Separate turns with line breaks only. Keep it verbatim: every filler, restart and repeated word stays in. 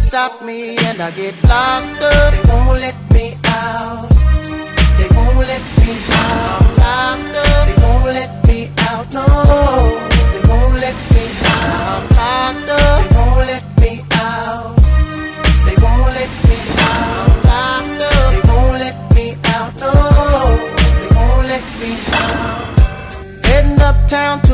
stop me and I get locked up. They won't let me out. They won't let me out. I'm locked up. They won't let me out. No, they won't let me out. I'm locked up. They won't let me out. They won't let me out. I'm locked up. They won't let me out. No, they won't let me out. Heading uptown